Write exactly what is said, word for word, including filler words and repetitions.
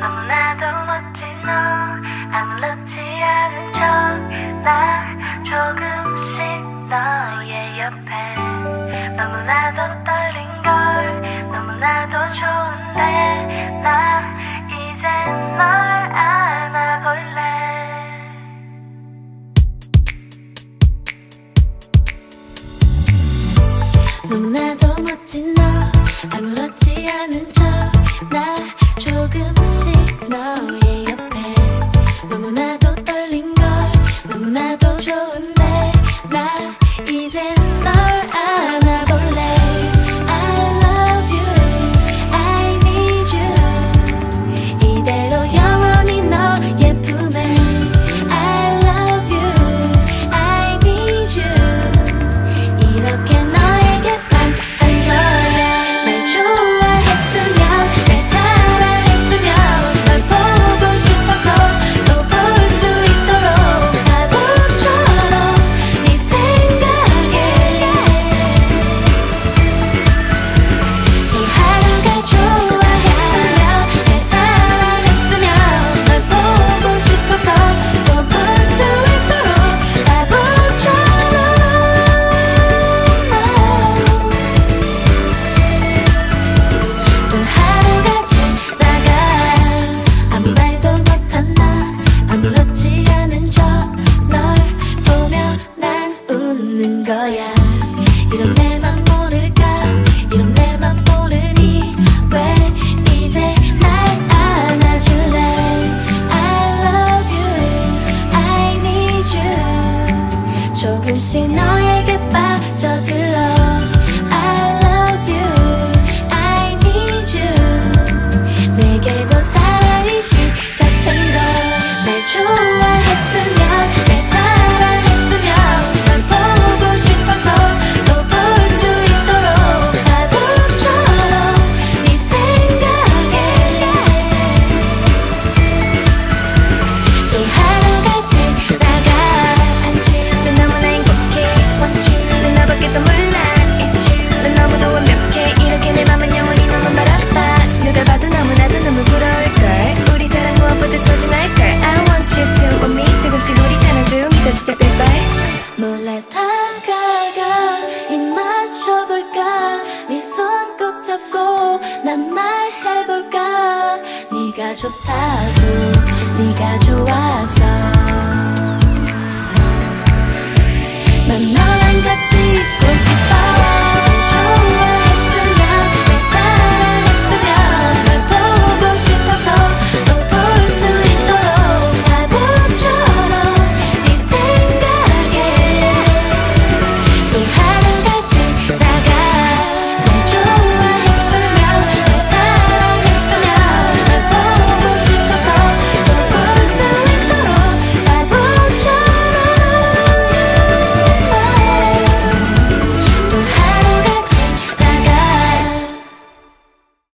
너무나도 멋진 너 아무렇지 않은 척 나 조금씩 너의 옆에 너무나도 떨린걸 너무나도 좋은데 나 이제 널 안아볼래. 너무나도 멋진 너 아무렇지 않은 척 나 조금씩 너의 옆에 너무나도 떨린걸 너무나도 좋은데 나 이제 널 안아볼래. I love you I need you 이대로 영원히 너의 품에 I love you I need you 이렇게 너에게 반한 거야. 날 좋아했으면 날 사랑했으면 널 보고 싶어서 또 볼 수 있도록 바보처럼 네 생각에 이 하루가 좋아했으면 날 사랑했으면 널 보고 싶어서 또 볼 수 있도록 바보처럼 또 하루가 지나가 아무 말도 못한 나 아무렇지 않은 척 널 보며 난 웃는 거야. 이런 내 맘 모를까 이런 내 맘 모르니 왜 이제 날 안아줄래. I love you I need you 조금씩 너에게 빠져들어. I love you I need you 내게도 사랑이 시작된 걸. 날 좋아했으면 날 사랑했으면 널 보고 싶어서 또 볼 수 있도록 바보처럼 네 생각에 또 하루가 지나가. 난 너무나 행복해 Want you 난 너밖에도 몰라 It's you 난 너무도 완벽해 이렇게 내 맘은 영원히 너만 바라봐. 누가 봐도 너무나도 너무 부러울걸 우리 사랑 무엇보다 소중할걸. I want you to want me 조금씩 우리 사랑 조용히 더 시작될걸. 몰래 다가가 입 맞춰볼까 네 손 꼭 잡고 난 말해볼까. 네가 좋다고 네가 좋아서 난 너랑 같이 있고 싶어.